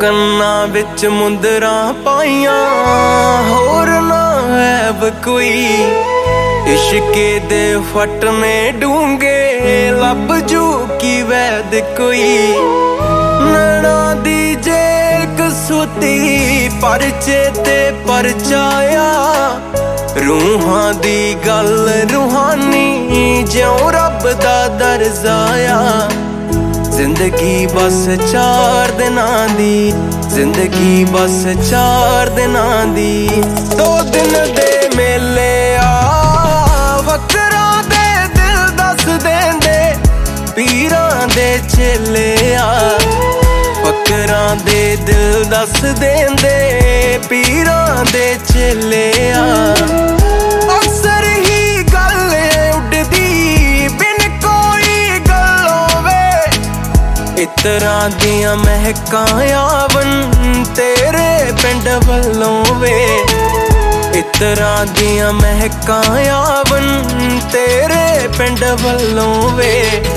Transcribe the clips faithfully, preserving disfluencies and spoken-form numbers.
ਕੰਨਾਂ ਵਿੱਚ ਮੁੰਦਰਾਂ ਪਾਈਆਂ, ਹੋਰ ਨਾ ਐਬ ਕੋਈ। ਇਸ਼ਕੇ ਦੇ ਫੱਟ ਨੇ ਡੂੰਘੇ, ਲੱਭ ਜੂ ਕੀ ਵੈਦ ਕੋਈ। ਨੈਣਾ ਦੀ ਜੇ ਕਸੂਤੀ, ਪਰਚੇ ਤੇ ਪਰਚਾਇਆ। ਰੂਹਾਂ ਦੀ ਗੱਲ ਰੂਹਾਨੀ, ਜਿਉਂ ਰੱਬ ਦਾ ਦਰਜਾਇਆ। ਜ਼ਿੰਦਗੀ ਬਸ ਚਾਰ ਦਿਨਾਂ ਦੀ, ਜ਼ਿੰਦਗੀ ਬਸ ਚਾਰ ਦਿਨਾਂ ਦੀ। ਦੋ ਦਿਨ ਦੇ ਮੇਲੇ ਆ, ਵਕਰਾਂ ਦੇ ਦਿਲ ਦੱਸ ਦੇਂਦੇ। ਪੀਰਾਂ ਦੇ ਚੇਲੇ ਆ, ਵਕਰਾਂ ਦੇ ਦਿਲ ਦੱਸ ਦੇਂਦੇ। ਪੀਰਾਂ ਦੇ ਚੇਲੇ ਆ। ਅਕਸਰ ਹੀ ਗੱਲ ਉੱਡਦੀ, ਬਿਨ ਕੋਈ ਗੱਲੋਂ ਵੇ। ਇਤਰਾਂ ਦੀਆਂ ਮਹਿਕਾਂ ਆਵਣ, ਤੇਰੇ ਪਿੰਡ ਵੱਲੋਂ ਵੇ। ਇਤਰਾਂ ਦੀਆਂ ਮਹਿਕਾਂ ਆਵਣ, ਤੇਰੇ ਪਿੰਡ ਵੱਲੋਂ ਵੇ।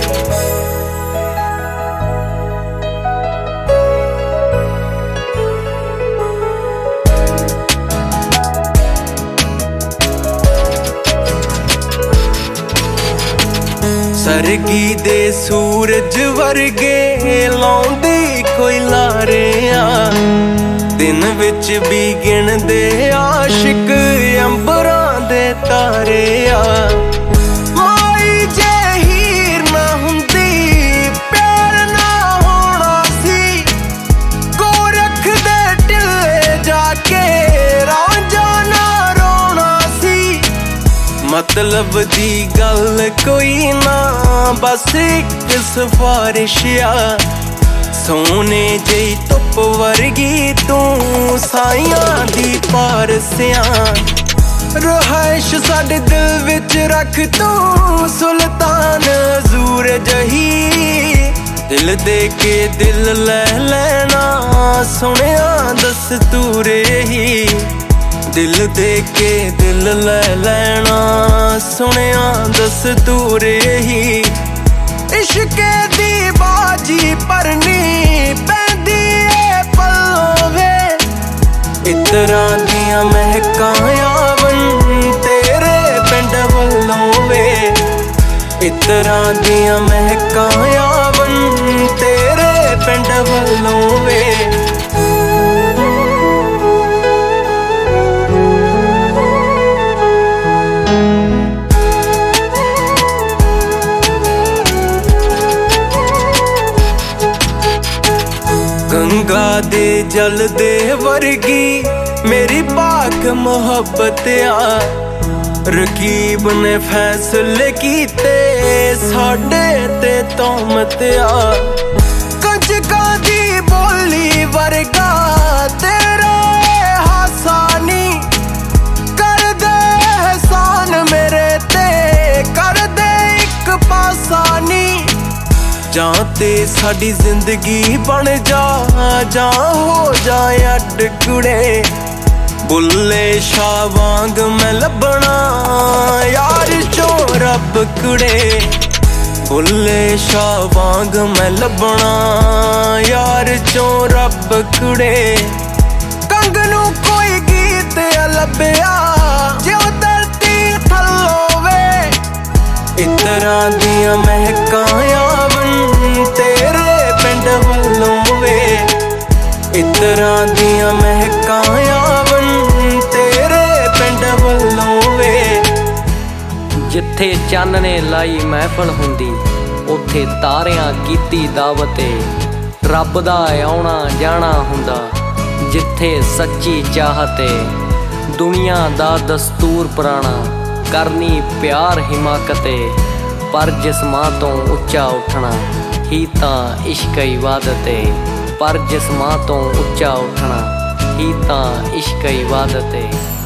ਸਰਗੀ ਦੇ ਸੂਰਜ ਵਰਗੇ ਲਾਉਂਦੀ ਕੋਈ ਲਾਰਿਆ। ਦਿਨ ਵਿੱਚ ਵੀ ਗਿਣਦੇ ਆਸ਼ਿਕ ਅੰਬਰਾਂ ਦੇ ਤਾਰੇ ਆ। ਮਾਈ ਜੇ ਹੀਰ ਨਾ ਹੁੰਦੀ, ਪਿਆਰ ਨਾ ਹੋਣਾ ਸੀ। ਗੋਰਖ ਦੇ ਟਿੱਲੇ ਜਾ ਕੇ ਰਾਂਝਾ ਨਾ ਰੋਣਾ ਸੀ। ਮਤਲਬ ਦੀ ਗੱਲ ਕੋਈ ਨਾ, ਬਸ ਇੱਕ ਸਿਫਾਰਿਸ਼ ਆ। ਸੋਨੇ ਜਿਹੀ ਧੁੱਪ ਵਰਗੀ ਤੂੰ, ਸਾਈਆਂ ਦੀ ਪਾਰਸਿਆਂ। ਰਹਾਇਸ਼ ਸਾਡੇ ਦਿਲ ਵਿੱਚ ਰੱਖ ਤੂੰ, ਸੁਲਤਾਨ ਹਜ਼ੂਰ ਜਹੀ। ਦਿਲ ਦੇ ਕੇ ਦਿਲ ਲੈ ਲੈਣਾ, ਸੁਣਿਆ ਦਸਤੂਰ ਇਹੀ। ਦਿਲ ਦੇ ਕੇ ਦਿਲ ਲੈ ਲੈਣਾ, ਸੁਣਿਆ ਦਸਤੂਰ ਇਹੀ। ਇਸ਼ਕੇ ਦੀ ਬਾਜੀ ਭਰਨੀ ਪੈਂਦੀ ਏ ਪੱਲੋਂ ਵੇ। ਇਤਰਾਂ ਦੀਆਂ ਮਹਿਕਾਂ ਆਵਣ, ਤੇਰੇ ਪਿੰਡ ਵੱਲੋਂ ਵੇ। ਇਤਰਾਂ ਦੀਆਂ ਮਹਿਕਾਂ ਆਵਣ, ਤੇਰੇ ਪਿੰਡ ਵੱਲੋਂ ਵੇ। ਗੰਗਾ ਦੇ ਜਲ ਦੇ ਵਰਗੀ ਮੇਰੀ ਪਾਕ ਮੁਹੱਬਤ ਆ। ਰਕੀਬ ਨੇ ਫੈਸਲੇ ਕੀਤੇ, ਸਾਡੇ ਤੇ ਤੋਮਤ ਆ। ਕੰਜਕਾਂ ਦੀ ਬੋਲੀ ਵਰਗਾ ਤੇਰਾ ਹਾਸਾ ਨੀ। ਕਰਦੇ ਅਹਿਸਾਨ ਮੇਰੇ ਤੇ, ਕਰਦੇ ਇੱਕ ਪਾਸਾ ਨੀ। ਜਾਂ ਤੇ ਸਾਡੀ ਜ਼ਿੰਦਗੀ ਬਣ ਜਾ, ਜਾਂ ਹੋ ਜਾ ਅੱਡ ਕੁੜੇ। ਬੁੱਲੇ ਸ਼ਾਹ ਵਾਂਗ ਮੈਂ ਲੱਭਣਾ, ਯਾਰ ਚੋਂ ਰੱਬ ਕੁੜੇ। ਬੁੱਲੇ ਸ਼ਾਹ ਵਾਂਗ ਮੈਂ ਲੱਭਣਾ, ਯਾਰ ਚੋਂ ਰੱਬ ਕੁੜੇ। ਕੰਗ ਨੂੰ ਕੋਈ ਗੀਤ ਲੱਭਿਆ, ਜਿਉਂ ਧਰਤੀ ਥੱਲੋਂ ਵੇ। ਇਤਰਾਂ ਦੀਆਂ ਮਹਿਕਾਂ ਆਵਣ, ਤੇਰੇ ਪਿੰਡ ਵੱਲੋਂ ਵੇ। ਇਤਰਾਂ ਦੀਆਂ ਮਹਿਕਾਂ ਆਵਣ, ਤੇਰੇ ਪਿੰਡ ਵੱਲੋਂ ਵੇ। ਜਿੱਥੇ ਚੰਨ ਨੇ ਲਾਈ ਮਹਿਫਲ ਹੁੰਦੀ, ਉੱਥੇ ਤਾਰਿਆਂ ਕੀਤੀ ਦਾਵਤ ਏ। ਰੱਬ ਦਾ ਆਉਣਾ ਜਾਣਾ ਹੁੰਦਾ, ਜਿੱਥੇ ਸੱਚੀ ਚਾਹਤ ਏ। ਦੁਨੀਆ ਦਾ ਦਸਤੂਰ ਪੁਰਾਣਾ, ਕਰਨੀ ਪਿਆਰ ਹਿਮਾਕਤ ਏ। ਪਰ ਜਿਸਮਾਂ ਤੋਂ ਉੱਚਾ ਉੱਠਣਾ ਹੀ ਤਾਂ ਇਸ਼ਕ ਇਬਾਦਤ ਏ। ਪਰ ਜਿਸਮਾਂ ਤੋਂ ਉੱਚਾ ਉੱਠਣਾ ਹੀ ਤਾਂ ਇਸ਼ਕ ਇਬਾਦਤ ਏ।